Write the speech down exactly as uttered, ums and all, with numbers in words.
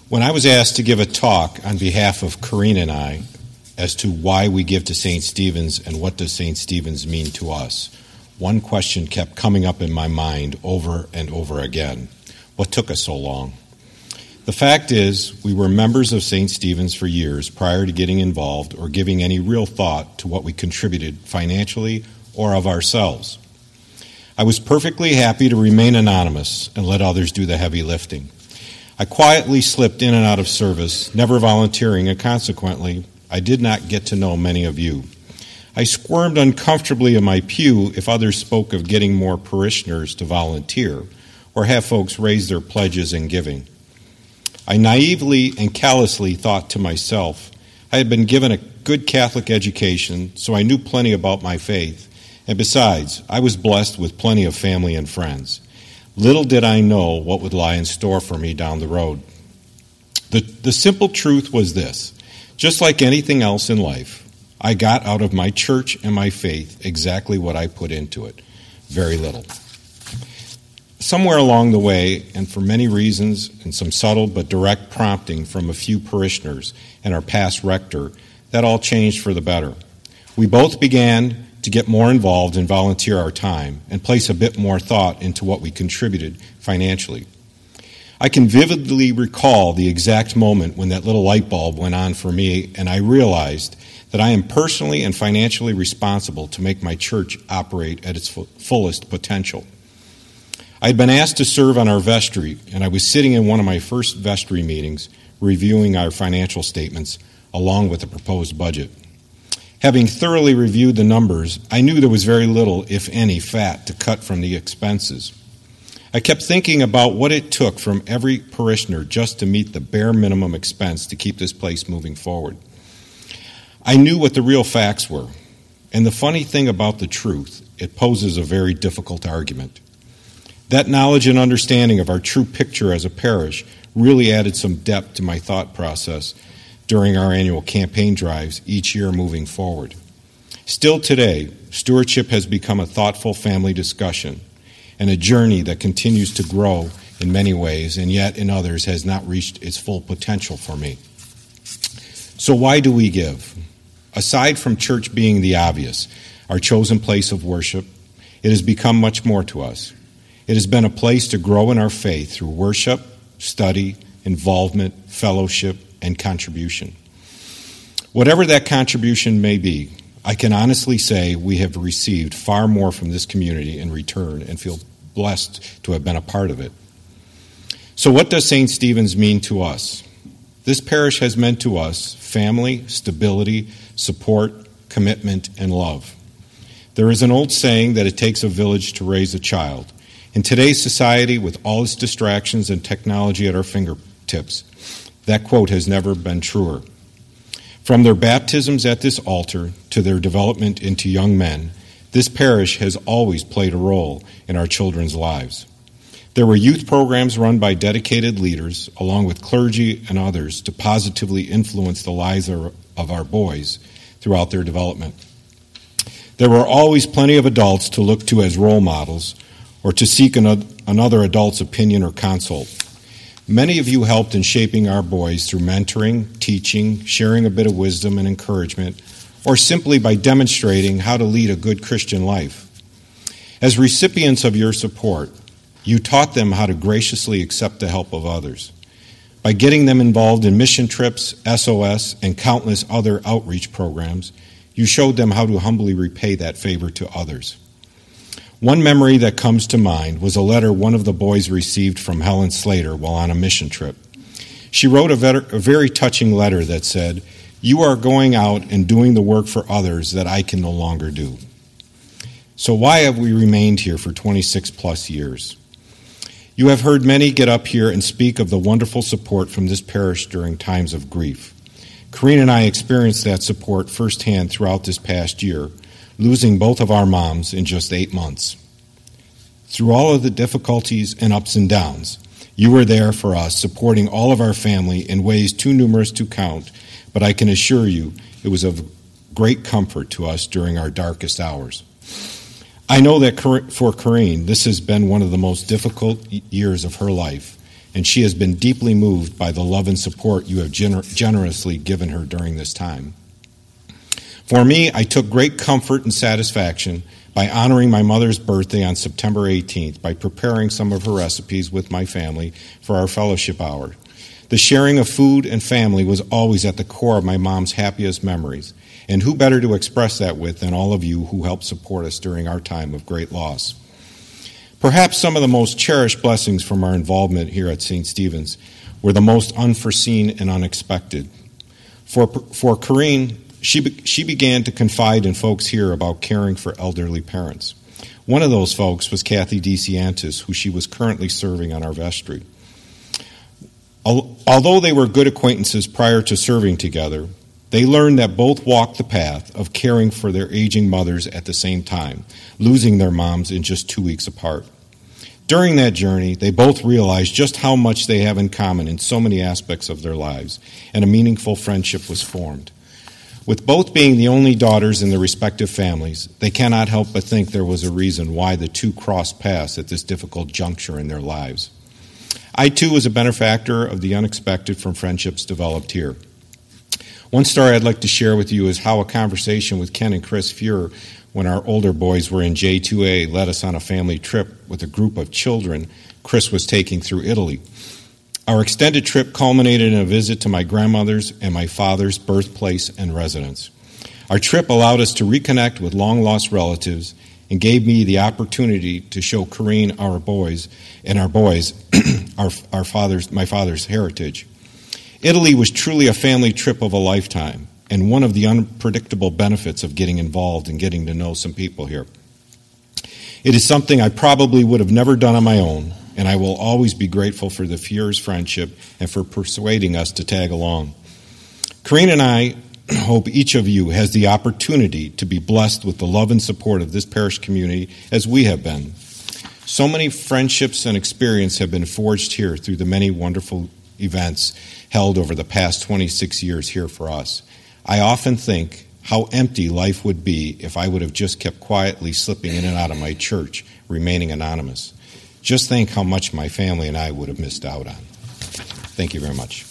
When I was asked to give a talk on behalf of Corrine and I as to why we give to Saint Stephen's and what does Saint Stephen's mean to us, one question kept coming up in my mind over and over again. What took us so long? The fact is, we were members of Saint Stephen's for years prior to getting involved or giving any real thought to what we contributed financially or of ourselves. I was perfectly happy to remain anonymous and let others do the heavy lifting. I quietly slipped in and out of service, never volunteering, and consequently, I did not get to know many of you. I squirmed uncomfortably in my pew if others spoke of getting more parishioners to volunteer or have folks raise their pledges in giving. I naively and callously thought to myself, I had been given a good Catholic education, so I knew plenty about my faith, and besides, I was blessed with plenty of family and friends. Little did I know what would lie in store for me down the road. The, the simple truth was this: just like anything else in life, I got out of my church and my faith exactly what I put into it, very little. Somewhere along the way, and for many reasons and some subtle but direct prompting from a few parishioners and our past rector, that all changed for the better. We both began to get more involved and volunteer our time and place a bit more thought into what we contributed financially. I can vividly recall the exact moment when that little light bulb went on for me and I realized that I am personally and financially responsible to make my church operate at its fullest potential. I had been asked to serve on our vestry, and I was sitting in one of my first vestry meetings reviewing our financial statements along with the proposed budget. Having thoroughly reviewed the numbers, I knew there was very little, if any, fat to cut from the expenses. I kept thinking about what it took from every parishioner just to meet the bare minimum expense to keep this place moving forward. I knew what the real facts were, and the funny thing about the truth, it poses a very difficult argument. That knowledge and understanding of our true picture as a parish really added some depth to my thought process during our annual campaign drives each year moving forward. Still today, stewardship has become a thoughtful family discussion and a journey that continues to grow in many ways and yet in others has not reached its full potential for me. So why do we give? Aside from church being the obvious, our chosen place of worship, it has become much more to us. It has been a place to grow in our faith through worship, study, involvement, fellowship, and contribution. Whatever that contribution may be, I can honestly say we have received far more from this community in return and feel blessed to have been a part of it. So what does Saint Stephen's mean to us? This parish has meant to us family, stability, support, commitment, and love. There is an old saying that it takes a village to raise a child. In today's society, with all its distractions and technology at our fingertips, that quote has never been truer. From their baptisms at this altar to their development into young men, this parish has always played a role in our children's lives. There were youth programs run by dedicated leaders, along with clergy and others, to positively influence the lives of our boys throughout their development. There were always plenty of adults to look to as role models or to seek another adult's opinion or consult. Many of you helped in shaping our boys through mentoring, teaching, sharing a bit of wisdom and encouragement, or simply by demonstrating how to lead a good Christian life. As recipients of your support, you taught them how to graciously accept the help of others. By getting them involved in mission trips, S O S, and countless other outreach programs, you showed them how to humbly repay that favor to others. One memory that comes to mind was a letter one of the boys received from Helen Slater while on a mission trip. She wrote a very touching letter that said, "You are going out and doing the work for others that I can no longer do." So why have we remained here for twenty-six plus years? You have heard many get up here and speak of the wonderful support from this parish during times of grief. Corrine and I experienced that support firsthand throughout this past year, losing both of our moms in just eight months. Through all of the difficulties and ups and downs, you were there for us, supporting all of our family in ways too numerous to count, but I can assure you it was of great comfort to us during our darkest hours. I know that for Corrine, this has been one of the most difficult years of her life, and she has been deeply moved by the love and support you have gener- generously given her during this time. For me, I took great comfort and satisfaction by honoring my mother's birthday on September eighteenth by preparing some of her recipes with my family for our fellowship hour. The sharing of food and family was always at the core of my mom's happiest memories, and who better to express that with than all of you who helped support us during our time of great loss. Perhaps some of the most cherished blessings from our involvement here at Saint Stephen's were the most unforeseen and unexpected. For, for Corrine, she, be, she began to confide in folks here about caring for elderly parents. One of those folks was Kathy DeCiantis, who she was currently serving on our vestry. Although they were good acquaintances prior to serving together, they learned that both walked the path of caring for their aging mothers at the same time, losing their moms in just two weeks apart. During that journey, they both realized just how much they have in common in so many aspects of their lives, and a meaningful friendship was formed. With both being the only daughters in their respective families, they cannot help but think there was a reason why the two crossed paths at this difficult juncture in their lives. I, too, was a benefactor of the unexpected from friendships developed here. One story I'd like to share with you is how a conversation with Ken and Chris Fuhrer when our older boys were in J two A led us on a family trip with a group of children Chris was taking through Italy. Our extended trip culminated in a visit to my grandmother's and my father's birthplace and residence. Our trip allowed us to reconnect with long-lost relatives and gave me the opportunity to show Corrine our boys and our boys our, our father's, my father's heritage. Italy was truly a family trip of a lifetime, and one of the unpredictable benefits of getting involved and getting to know some people here. It is something I probably would have never done on my own, and I will always be grateful for the Fuhrer's friendship and for persuading us to tag along. Corrine and I hope each of you has the opportunity to be blessed with the love and support of this parish community as we have been. So many friendships and experiences have been forged here through the many wonderful events held over the past twenty-six years here for us. I often think how empty life would be if I would have just kept quietly slipping in and out of my church, remaining anonymous. Just think how much my family and I would have missed out on. Thank you very much.